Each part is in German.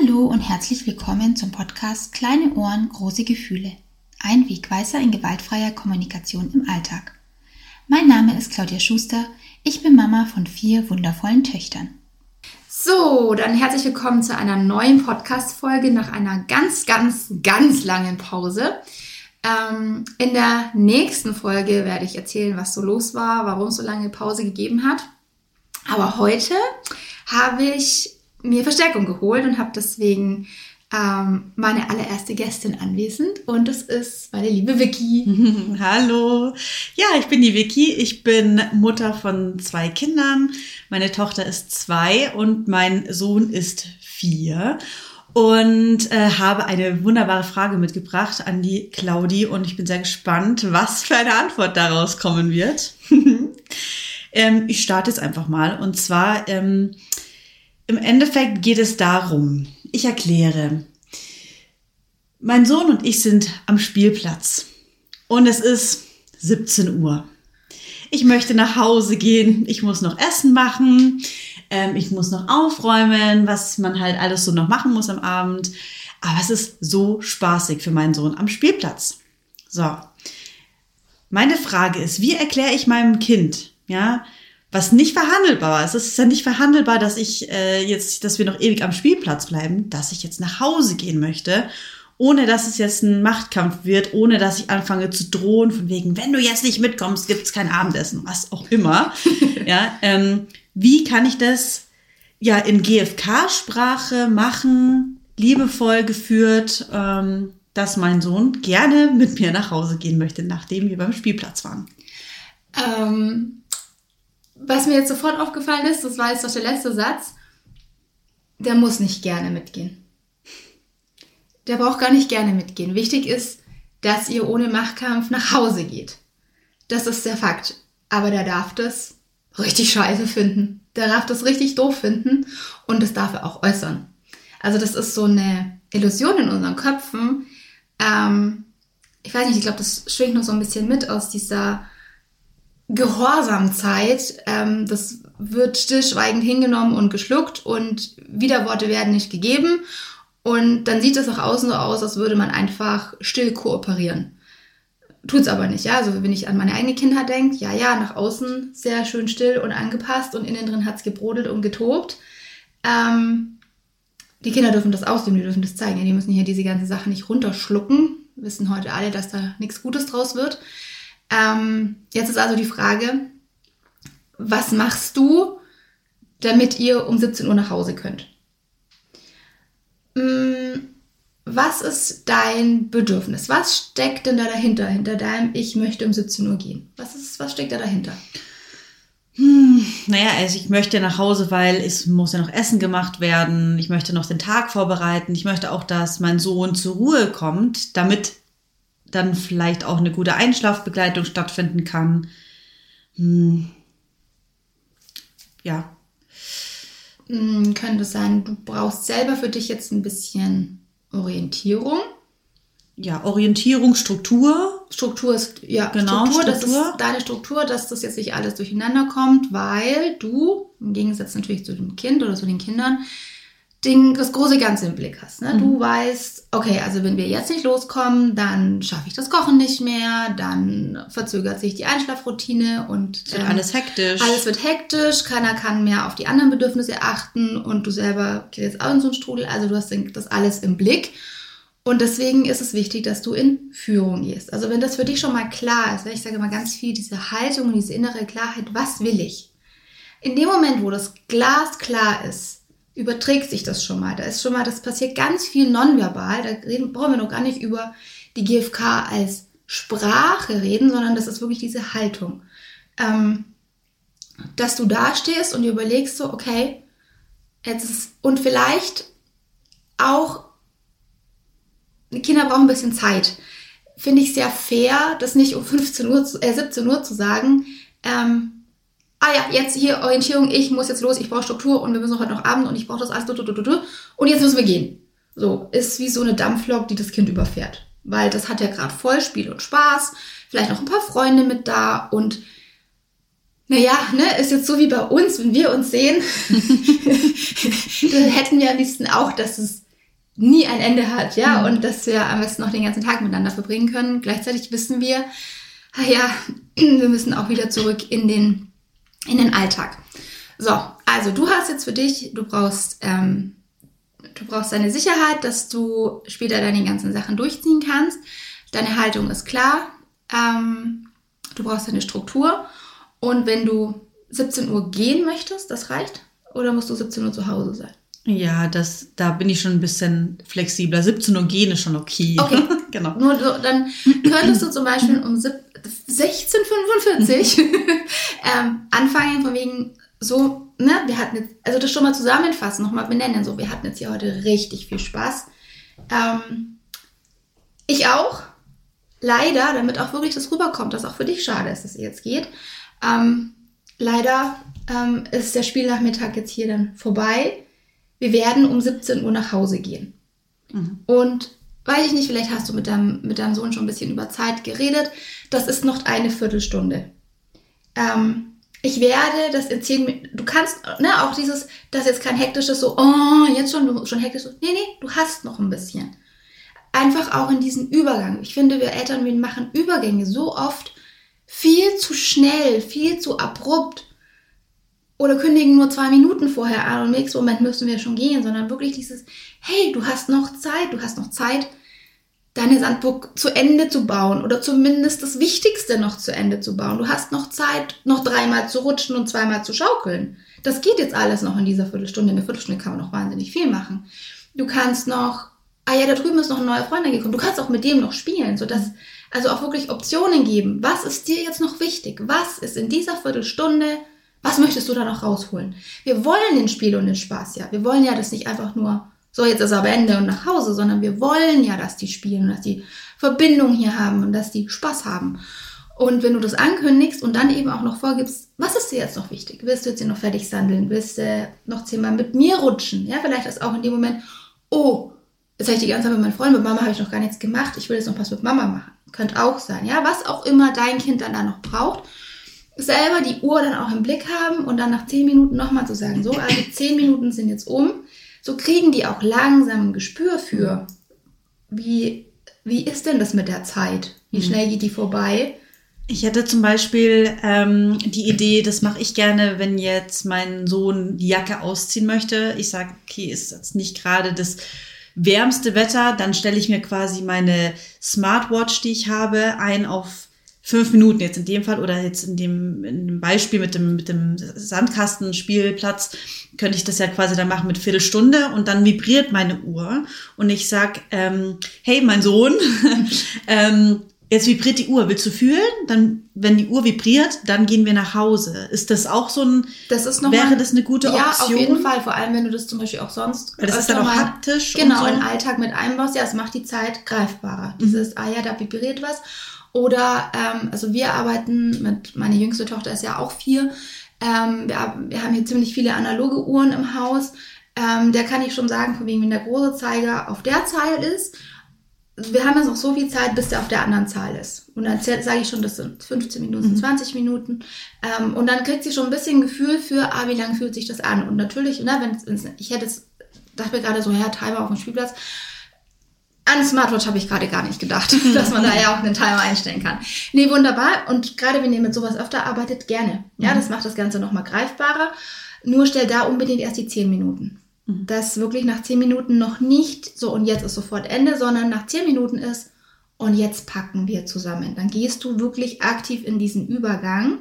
Hallo und herzlich willkommen zum Podcast Kleine Ohren, große Gefühle. Ein Wegweiser in gewaltfreier Kommunikation im Alltag. Mein Name ist Claudia Schuster, ich bin Mama von 4 wundervollen Töchtern. So, dann herzlich willkommen zu einer neuen Podcast-Folge nach einer ganz langen Pause. In der nächsten Folge werde ich erzählen, was so los war, warum es so lange Pause gegeben hat. Aber heute habe ich mir Verstärkung geholt und habe deswegen meine allererste Gästin anwesend und das ist meine liebe Vicky. Hallo, ja, ich bin die Vicky. Ich bin Mutter von 2 Kindern. Meine Tochter ist 2 und mein Sohn ist 4 und habe eine wunderbare Frage mitgebracht an die Claudi und ich bin sehr gespannt, was für eine Antwort daraus kommen wird. Ich starte jetzt einfach mal und zwar im Endeffekt geht es darum, ich erkläre, mein Sohn und ich sind am Spielplatz und es ist 17 Uhr. Ich möchte nach Hause gehen, ich muss noch Essen machen, ich muss noch aufräumen, was man halt alles so noch machen muss am Abend. Aber es ist so spaßig für meinen Sohn am Spielplatz. So, meine Frage ist, wie erkläre ich meinem Kind, ja, was nicht verhandelbar war. Es ist ja nicht verhandelbar, dass dass wir noch ewig am Spielplatz bleiben, dass ich jetzt nach Hause gehen möchte, ohne dass es jetzt ein Machtkampf wird, ohne dass ich anfange zu drohen, von wegen, wenn du jetzt nicht mitkommst, gibt's kein Abendessen, was auch immer. Ja, wie kann ich das ja in GFK-Sprache machen, liebevoll geführt, dass mein Sohn gerne mit mir nach Hause gehen möchte, nachdem wir beim Spielplatz waren? Was mir jetzt sofort aufgefallen ist, das war jetzt doch der letzte Satz, der muss nicht gerne mitgehen. Der braucht gar nicht gerne mitgehen. Wichtig ist, dass ihr ohne Machtkampf nach Hause geht. Das ist der Fakt. Aber der darf das richtig scheiße finden. Der darf das richtig doof finden und das darf er auch äußern. Also das ist so eine Illusion in unseren Köpfen. Ich weiß nicht, ich glaube, das schwingt noch so ein bisschen mit aus dieser Gehorsamzeit. Das wird stillschweigend hingenommen und geschluckt und Widerworte werden nicht gegeben und dann sieht es nach außen so aus, als würde man einfach still kooperieren. Tut's aber nicht, ja. Also wenn ich an meine eigene Kindheit denke, ja, nach außen sehr schön still und angepasst und innen drin hat's gebrodelt und getobt. Die Kinder dürfen das ausleben, die dürfen das zeigen. Ja, die müssen hier diese ganze Sache nicht runterschlucken. Wir wissen heute alle, dass da nichts Gutes draus wird. Jetzt ist also die Frage, was machst du, damit ihr um 17 Uhr nach Hause könnt? Was ist dein Bedürfnis? Was steckt denn da dahinter, hinter deinem Ich möchte um 17 Uhr gehen? Was steckt da dahinter? Naja, also ich möchte nach Hause, weil es muss ja noch Essen gemacht werden. Ich möchte noch den Tag vorbereiten. Ich möchte auch, dass mein Sohn zur Ruhe kommt, damit dann vielleicht auch eine gute Einschlafbegleitung stattfinden kann. Ja. Könnte sein, du brauchst selber für dich jetzt ein bisschen Orientierung. Ja, Orientierung, Struktur. Struktur ist, ja, genau, Struktur. Das ist deine Struktur, dass das jetzt nicht alles durcheinander kommt, weil du, im Gegensatz natürlich zu dem Kind oder zu den Kindern, das große Ganze im Blick hast. Ne? Du weißt, okay, also wenn wir jetzt nicht loskommen, dann schaffe ich das Kochen nicht mehr, dann verzögert sich die Einschlafroutine und es wird alles hektisch. Alles wird hektisch, keiner kann mehr auf die anderen Bedürfnisse achten und du selber gerätst auch in so einen Strudel, also du hast das alles im Blick. Und deswegen ist es wichtig, dass du in Führung gehst. Also wenn das für dich schon mal klar ist, ich sage immer ganz viel, diese Haltung und diese innere Klarheit, was will ich? In dem Moment, wo das Glas klar ist, überträgt sich das schon mal. Das passiert ganz viel nonverbal. Da brauchen wir noch gar nicht über die GFK als Sprache reden, sondern das ist wirklich diese Haltung. Dass du da stehst und dir überlegst so, okay, und vielleicht auch, die Kinder brauchen ein bisschen Zeit. Finde ich sehr fair, das nicht um 17 Uhr zu sagen, jetzt hier Orientierung, ich muss jetzt los, ich brauche Struktur und wir müssen heute noch Abend und ich brauche das alles und jetzt müssen wir gehen. So, ist wie so eine Dampflok, die das Kind überfährt. Weil das hat ja gerade voll Spiel und Spaß, vielleicht noch ein paar Freunde mit da und ist jetzt so wie bei uns, wenn wir uns sehen, dann hätten wir am liebsten auch, dass es nie ein Ende hat, ja, und dass wir am besten noch den ganzen Tag miteinander verbringen können. Gleichzeitig wissen wir, wir müssen auch wieder zurück in den Alltag. So, also du hast jetzt für dich, du brauchst deine Sicherheit, dass du später deine ganzen Sachen durchziehen kannst. Deine Haltung ist klar. Du brauchst eine Struktur. Und wenn du 17 Uhr gehen möchtest, das reicht? Oder musst du 17 Uhr zu Hause sein? Ja, da bin ich schon ein bisschen flexibler. 17 Uhr gehen ist schon okay. Okay, genau. Nur dann könntest du zum Beispiel um 16:45 anfangen, von wegen so, ne, wir hatten jetzt, also das schon mal zusammenfassen, nochmal benennen, so, wir hatten jetzt hier heute richtig viel Spaß. Ich auch, leider, damit auch wirklich das rüberkommt, dass auch für dich schade ist, dass ihr jetzt geht. Leider ist der Spielnachmittag jetzt hier dann vorbei. Wir werden um 17 Uhr nach Hause gehen. Mhm. Und weiß ich nicht, vielleicht hast du mit deinem Sohn schon ein bisschen über Zeit geredet. Das ist noch eine Viertelstunde. Ich werde das in 10 Minuten, du kannst, ne, auch dieses, das jetzt kein hektisches so, oh, jetzt schon hektisch, so, nee, du hast noch ein bisschen. Einfach auch in diesen Übergang. Ich finde, wir Eltern, wir machen Übergänge so oft viel zu schnell, viel zu abrupt oder kündigen nur 2 Minuten vorher an und im nächsten Moment müssen wir schon gehen, sondern wirklich dieses, hey, du hast noch Zeit, deine Sandburg zu Ende zu bauen oder zumindest das Wichtigste noch zu Ende zu bauen. Du hast noch Zeit, noch 3-mal zu rutschen und 2-mal zu schaukeln. Das geht jetzt alles noch in dieser Viertelstunde. In der Viertelstunde kann man noch wahnsinnig viel machen. Du kannst noch, da drüben ist noch ein neuer Freund gekommen. Du kannst auch mit dem noch spielen, sodass also auch wirklich Optionen geben. Was ist dir jetzt noch wichtig? Was ist in dieser Viertelstunde, was möchtest du da noch rausholen? Wir wollen den Spiel und den Spaß, ja. Wir wollen ja das nicht einfach nur, so jetzt ist aber Ende und nach Hause, sondern wir wollen ja, dass die spielen und dass die Verbindung hier haben und dass die Spaß haben. Und wenn du das ankündigst und dann eben auch noch vorgibst, was ist dir jetzt noch wichtig? Willst du jetzt hier noch fertig sandeln? Willst du noch 10-mal mit mir rutschen? Ja, vielleicht ist auch in dem Moment, oh, jetzt habe ich die ganze Zeit mit meinem Freund, mit Mama habe ich noch gar nichts gemacht, ich will jetzt noch was mit Mama machen. Könnte auch sein, ja, was auch immer dein Kind dann da noch braucht. Selber die Uhr dann auch im Blick haben und dann nach 10 Minuten nochmal zu sagen, so, also 10 Minuten sind jetzt um. So kriegen die auch langsam ein Gespür für, wie ist denn das mit der Zeit? Wie schnell geht die vorbei? Ich hätte zum Beispiel die Idee, das mache ich gerne, wenn jetzt mein Sohn die Jacke ausziehen möchte. Ich sage, okay, ist jetzt nicht gerade das wärmste Wetter, dann stelle ich mir quasi meine Smartwatch, die ich habe, ein auf 5 Minuten jetzt in dem Fall oder jetzt in dem Beispiel mit dem Sandkastenspielplatz könnte ich das ja quasi dann machen mit Viertelstunde und dann vibriert meine Uhr und ich sag, hey, mein Sohn, jetzt vibriert die Uhr, willst du fühlen? Dann, wenn die Uhr vibriert, dann gehen wir nach Hause. Ist das auch so ein, wäre das eine gute Option? Ja, auf jeden Fall, vor allem wenn du das zum Beispiel auch sonst... Weil das ist dann auch haptisch. Genau, und so. in den Alltag mit einbaust, ja, es macht die Zeit greifbarer. Dieses, ja, da vibriert was. Oder, also wir arbeiten meine jüngste Tochter ist ja auch 4, wir haben hier ziemlich viele analoge Uhren im Haus. Der kann ich schon sagen, von wegen, wenn der große Zeiger auf der Zahl ist, wir haben jetzt noch so viel Zeit, bis der auf der anderen Zahl ist. Und dann sage ich schon, das sind 15 Minuten, 20 Minuten. Und dann kriegt sie schon ein bisschen Gefühl für, wie lange fühlt sich das an. Und natürlich, ne, dachte mir gerade so, Timer auf dem Spielplatz. An Smartwatch habe ich gerade gar nicht gedacht, dass man da ja auch einen Timer einstellen kann. Nee, wunderbar. Und gerade wenn ihr mit sowas öfter arbeitet, gerne. Ja, das macht das Ganze nochmal greifbarer. Nur stell da unbedingt erst die 10 Minuten. Dass wirklich nach 10 Minuten noch nicht so und jetzt ist sofort Ende, sondern nach 10 Minuten ist und jetzt packen wir zusammen. Dann gehst du wirklich aktiv in diesen Übergang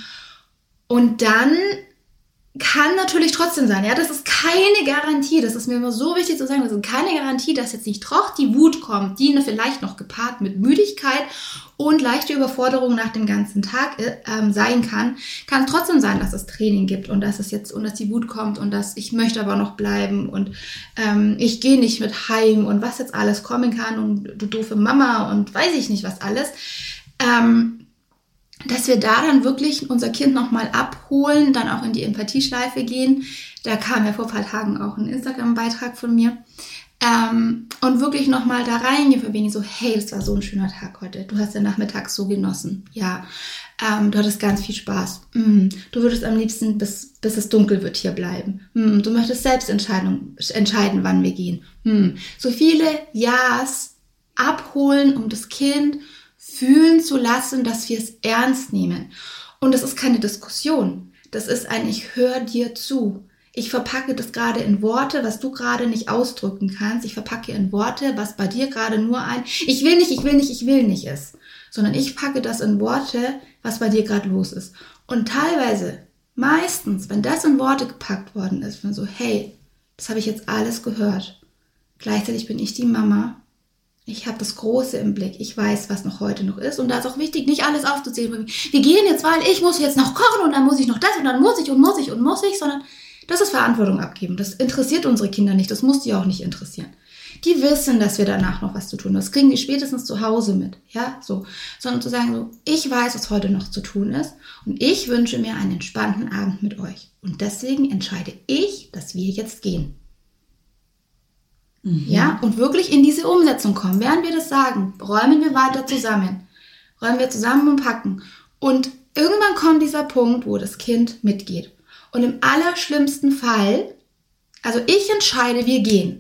und dann kann natürlich trotzdem sein, ja, das ist keine Garantie, das ist mir immer so wichtig zu sagen, das ist keine Garantie, dass jetzt nicht doch die Wut kommt, die vielleicht noch gepaart mit Müdigkeit und leichte Überforderung nach dem ganzen Tag sein kann. Kann trotzdem sein, dass es Training gibt und dass die Wut kommt und dass ich möchte aber noch bleiben und ich gehe nicht mit heim und was jetzt alles kommen kann und du doofe Mama und weiß ich nicht was alles. Dass wir da dann wirklich unser Kind nochmal abholen, dann auch in die Empathieschleife gehen. Da kam ja vor ein paar Tagen auch ein Instagram-Beitrag von mir. Und wirklich nochmal da reingehen, für wen ich so, hey, das war so ein schöner Tag heute. Du hast den Nachmittag so genossen. Ja, Du hattest ganz viel Spaß. Du würdest am liebsten, bis es dunkel wird, hier bleiben. Du möchtest selbst entscheiden, wann wir gehen. So viele Ja's abholen, um das Kind fühlen zu lassen, dass wir es ernst nehmen. Und das ist keine Diskussion. Das ist ein Ich höre dir zu. Ich verpacke das gerade in Worte, was du gerade nicht ausdrücken kannst. Ich verpacke in Worte, was bei dir gerade nur ein Ich will nicht ist. Sondern ich packe das in Worte, was bei dir gerade los ist. Und teilweise, meistens, wenn das in Worte gepackt worden ist, wenn so, hey, das habe ich jetzt alles gehört. Gleichzeitig bin ich die Mama. Ich habe das Große im Blick. Ich weiß, was noch heute noch ist. Und da ist auch wichtig, nicht alles aufzuzählen. Wir gehen jetzt, weil ich muss jetzt noch kochen und dann muss ich noch das und dann muss ich, sondern das ist Verantwortung abgeben. Das interessiert unsere Kinder nicht. Das muss die auch nicht interessieren. Die wissen, dass wir danach noch was zu tun haben. Das kriegen die spätestens zu Hause mit. Ja, so. Sondern zu sagen, so, ich weiß, was heute noch zu tun ist. Und ich wünsche mir einen entspannten Abend mit euch. Und deswegen entscheide ich, dass wir jetzt gehen. Ja, und wirklich in diese Umsetzung kommen. Während wir das sagen, räumen wir weiter zusammen. Räumen wir zusammen und packen. Und irgendwann kommt dieser Punkt, wo das Kind mitgeht. Und im allerschlimmsten Fall, also ich entscheide, wir gehen.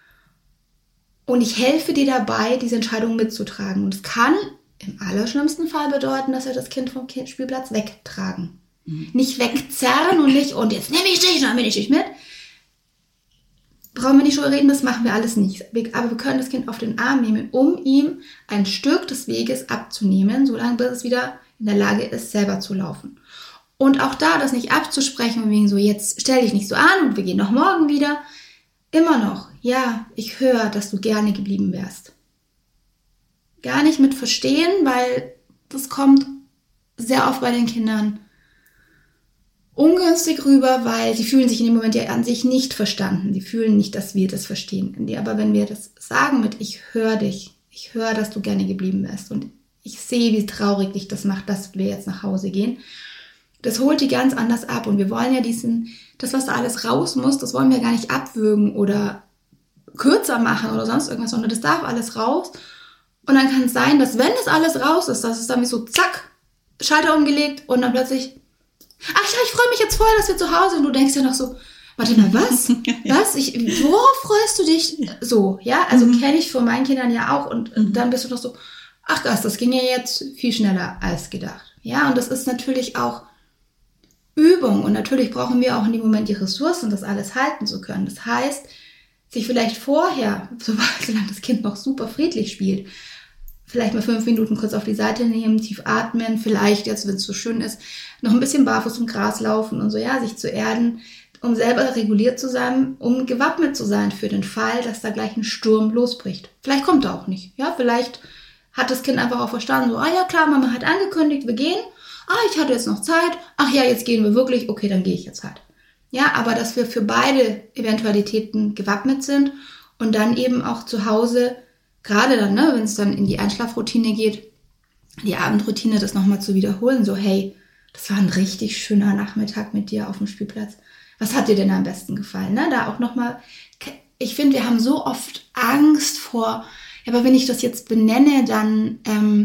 Und ich helfe dir dabei, diese Entscheidung mitzutragen. Und es kann im allerschlimmsten Fall bedeuten, dass wir das Kind vom Spielplatz wegtragen. Nicht wegzerren und jetzt nehme ich dich, dann bin ich nicht mit. Brauchen wir nicht drüber reden, das machen wir alles nicht. Aber wir können das Kind auf den Arm nehmen, um ihm ein Stück des Weges abzunehmen, solange bis es wieder in der Lage ist, selber zu laufen. Und auch da, das nicht abzusprechen und wegen so, jetzt stell dich nicht so an und wir gehen noch morgen wieder. Immer noch, ja, ich höre, dass du gerne geblieben wärst. Gar nicht mit verstehen, weil das kommt sehr oft bei den Kindern ungünstig rüber, weil sie fühlen sich in dem Moment ja an sich nicht verstanden. Die fühlen nicht, dass wir das verstehen. Aber wenn wir das sagen mit ich höre dich, ich höre, dass du gerne geblieben wärst und ich sehe, wie traurig dich das macht, dass wir jetzt nach Hause gehen, das holt die ganz anders ab. Und wir wollen ja das, was da alles raus muss, das wollen wir gar nicht abwürgen oder kürzer machen oder sonst irgendwas, sondern das darf alles raus. Und dann kann es sein, dass wenn das alles raus ist, dass es dann wie so zack, Schalter umgelegt und dann plötzlich, ach ja, ich freue mich jetzt voll, dass wir zu Hause sind. Und du denkst ja noch so, warte mal, was? Was? Worauf freust du dich? So, ja, also kenne ich von meinen Kindern ja auch. Und dann bist du noch so, ach das ging ja jetzt viel schneller als gedacht. Ja, und das ist natürlich auch Übung. Und natürlich brauchen wir auch in dem Moment die Ressourcen, das alles halten zu können. Das heißt, sich vielleicht vorher, solange das Kind noch super friedlich spielt, vielleicht mal 5 Minuten kurz auf die Seite nehmen, tief atmen, vielleicht jetzt, wenn es so schön ist, noch ein bisschen barfuß im Gras laufen und so, ja, sich zu erden, um selber reguliert zu sein, um gewappnet zu sein für den Fall, dass da gleich ein Sturm losbricht. Vielleicht kommt er auch nicht, ja, vielleicht hat das Kind einfach auch verstanden, so, ah ja klar, Mama hat angekündigt, wir gehen, ich hatte jetzt noch Zeit, ach ja, jetzt gehen wir wirklich, okay, dann gehe ich jetzt halt. Ja, aber dass wir für beide Eventualitäten gewappnet sind und dann eben auch zu Hause, gerade dann, ne, wenn es dann in die Einschlafroutine geht, die Abendroutine, das nochmal zu wiederholen, so hey, das war ein richtig schöner Nachmittag mit dir auf dem Spielplatz. Was hat dir denn am besten gefallen? Ne? Da auch nochmal, ich finde, wir haben so oft Angst vor, ja, aber wenn ich das jetzt benenne, dann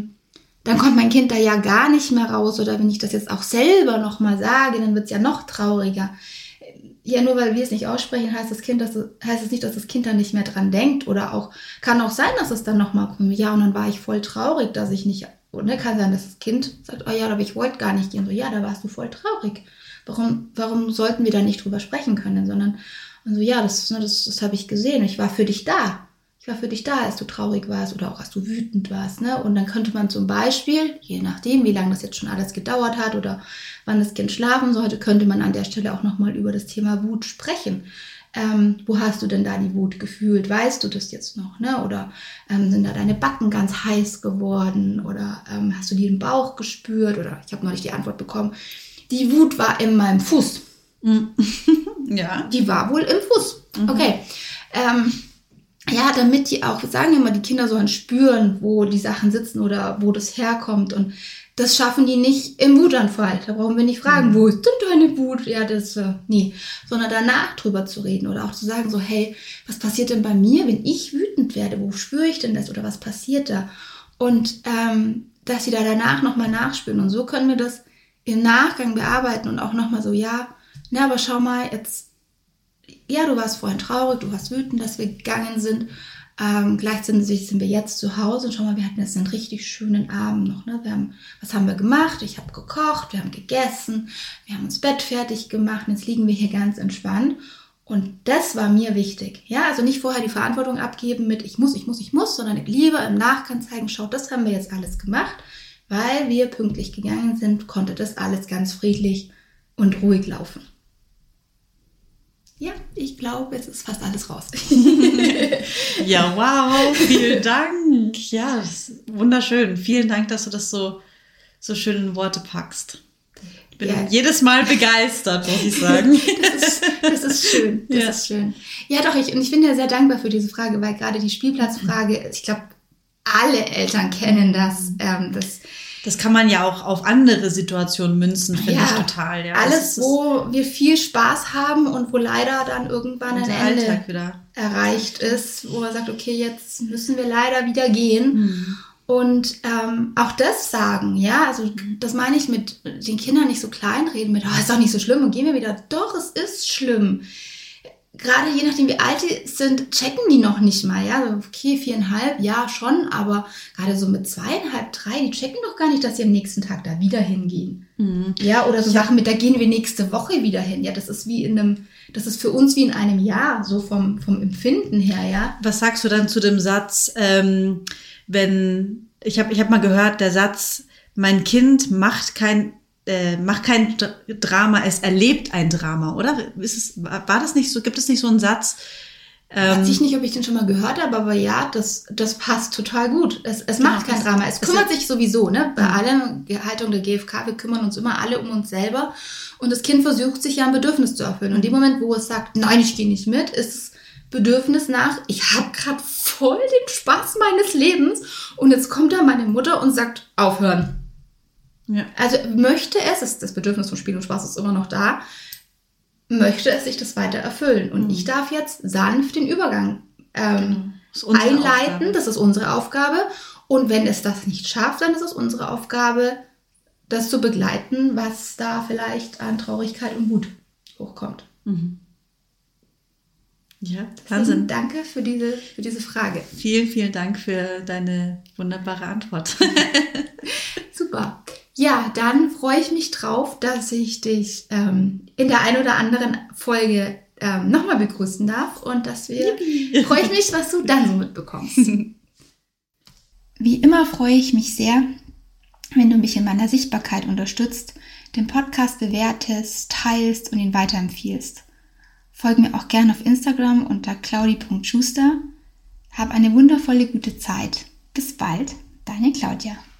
kommt mein Kind da ja gar nicht mehr raus. Oder wenn ich das jetzt auch selber nochmal sage, dann wird es ja noch trauriger. Ja, nur weil wir es nicht aussprechen, heißt es nicht, dass das Kind dann nicht mehr dran denkt. Oder auch, kann auch sein, dass es dann nochmal kommt. Ja, und dann war ich voll traurig, dass ich nicht, und kann sein, dass das Kind sagt, oh ja, aber ich wollte gar nicht gehen. So, ja, da warst du voll traurig. Warum sollten wir da nicht drüber sprechen können? Sondern, und so, ja, das habe ich gesehen. Ich war für dich da. Ich war für dich da, als du traurig warst oder auch als du wütend warst. Ne? Und dann könnte man zum Beispiel, je nachdem, wie lange das jetzt schon alles gedauert hat oder wann das Kind schlafen sollte, könnte man an der Stelle auch nochmal über das Thema Wut sprechen. Wo hast du denn da die Wut gefühlt? Weißt du das jetzt noch? Ne? Oder sind da deine Backen ganz heiß geworden? Oder hast du die im Bauch gespürt? Oder ich habe neulich die Antwort bekommen, die Wut war in meinem Fuß. Ja. Die war wohl im Fuß. Okay. Ja, damit die auch, sagen wir mal, die Kinder sollen spüren, wo die Sachen sitzen oder wo das herkommt. Und das schaffen die nicht im Wutanfall. Da brauchen wir nicht fragen, wo ist denn deine Wut? Ja, das nie. Sondern danach drüber zu reden oder auch zu sagen so, hey, was passiert denn bei mir, wenn ich wütend werde? Wo spüre ich denn das oder was passiert da? Und dass sie da danach nochmal nachspüren. Und so können wir das im Nachgang bearbeiten und auch nochmal so, aber schau mal, jetzt, du warst vorhin traurig, du warst wütend, dass wir gegangen sind. Gleichzeitig sind wir jetzt zu Hause und schau mal, wir hatten jetzt einen richtig schönen Abend noch. Ne? Was haben wir gemacht? Ich habe gekocht, wir haben gegessen, wir haben uns Bett fertig gemacht und jetzt liegen wir hier ganz entspannt. Und das war mir wichtig. Ja, also nicht vorher die Verantwortung abgeben mit ich muss, sondern lieber im Nachgang zeigen, schau, das haben wir jetzt alles gemacht. Weil wir pünktlich gegangen sind, konnte das alles ganz friedlich und ruhig laufen. Ja, ich glaube, jetzt ist fast alles raus. Ja, wow, vielen Dank. Ja, das ist wunderschön. Vielen Dank, dass du das so schön in Worte packst. Ich bin jedes Mal begeistert, muss ich sagen. Das ist schön. Das ist schön. Ja, doch, ich bin ja sehr dankbar für diese Frage, weil gerade die Spielplatzfrage, ich glaube, alle Eltern kennen das. Das kann man ja auch auf andere Situationen münzen, finde ich total. Ja, alles, wo wir viel Spaß haben und wo leider dann irgendwann ein Ende Alltag wieder erreicht ist, wo man sagt, okay, jetzt müssen wir leider wieder gehen. Und auch das sagen, also das meine ich mit den Kindern nicht so kleinreden, mit, ist doch nicht so schlimm und gehen wir wieder. Doch, es ist schlimm. Gerade je nachdem, wie alt die sind, checken die noch nicht mal, okay, 4,5, ja schon, aber gerade so mit 2,5, 3, die checken doch gar nicht, dass sie am nächsten Tag da wieder hingehen. Ja, oder so Sachen mit, da gehen wir nächste Woche wieder hin. Ja, das ist das ist für uns wie in einem Jahr, so vom Empfinden her, ja. Was sagst du dann zu dem Satz, wenn, ich hab mal gehört, der Satz, mein Kind macht kein Drama, es erlebt ein Drama, oder? War das nicht so? Gibt es nicht so einen Satz? Weiß ich nicht, ob ich den schon mal gehört habe, aber ja, das passt total gut. Es macht kein Drama. Es kümmert sich sowieso, ne? Bei aller Haltung der GfK, wir kümmern uns immer alle um uns selber. Und das Kind versucht sich ja ein Bedürfnis zu erfüllen. Und in dem Moment, wo es sagt, nein, ich gehe nicht mit, ist das Bedürfnis nach, ich habe gerade voll den Spaß meines Lebens. Und jetzt kommt da meine Mutter und sagt, aufhören. Ja. Also möchte das Bedürfnis von Spiel und Spaß ist immer noch da, möchte es sich das weiter erfüllen. Und ich darf jetzt sanft den Übergang einleiten, Aufgabe. Das ist unsere Aufgabe. Und wenn es das nicht schafft, dann ist es unsere Aufgabe, das zu begleiten, was da vielleicht an Traurigkeit und Wut hochkommt. Ja, Wahnsinn. Danke für diese Frage. Vielen, vielen Dank für deine wunderbare Antwort. Super. Ja, dann freue ich mich drauf, dass ich dich in der ein oder anderen Folge nochmal begrüßen darf und freue ich mich, was du dann so mitbekommst. Wie immer freue ich mich sehr, wenn du mich in meiner Sichtbarkeit unterstützt, den Podcast bewertest, teilst und ihn weiterempfiehlst. Folge mir auch gerne auf Instagram unter claudi.schuster. Hab eine wundervolle gute Zeit. Bis bald, deine Claudia.